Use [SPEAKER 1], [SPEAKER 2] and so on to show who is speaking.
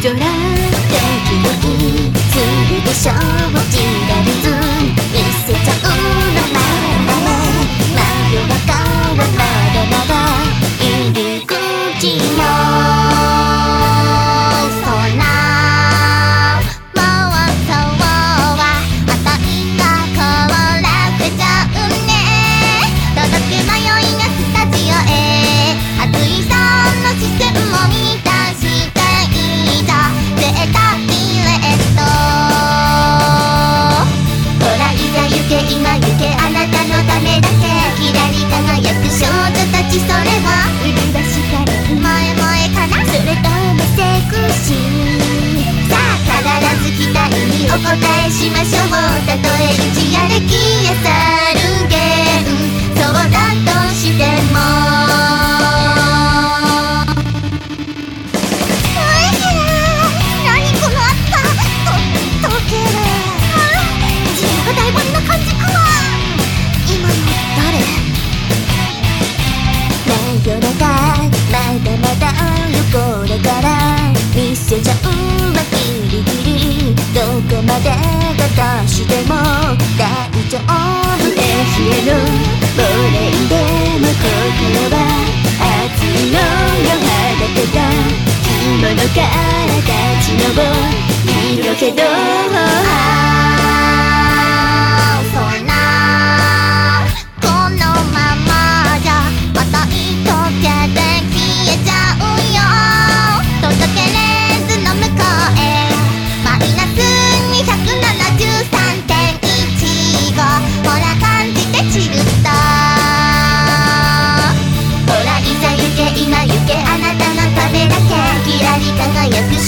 [SPEAKER 1] 空ドキドキするでしょう。じられず見せちゃうのまま真夜中はまだまだ入り口もそんな妄想はまたいか凍らせちゃうね。届く迷いがスタジオへ熱いその視線も満たしていたゼータイレット。ほらいざ行け今行けあなたのためだけきらり輝く少女たち。それは麗しかれ萌え萌えかなそれともセクシー。さあ必ず期待にお答えしましょう。たとえ一夜で消え去るゲームそうだとしても夜中まだまだこれから見せちゃうわギリギリどこまでが出しても大丈夫で冷えるボレイでも心は熱いのよ裸が着物から立ち上るけどそんなこのままじゃまた一溶けて消えちゃうよ。届けレンズの向こうへマイナス273.15ほら感じてチルッと。ほらいざ行け今行けあなたのためだけきらり輝く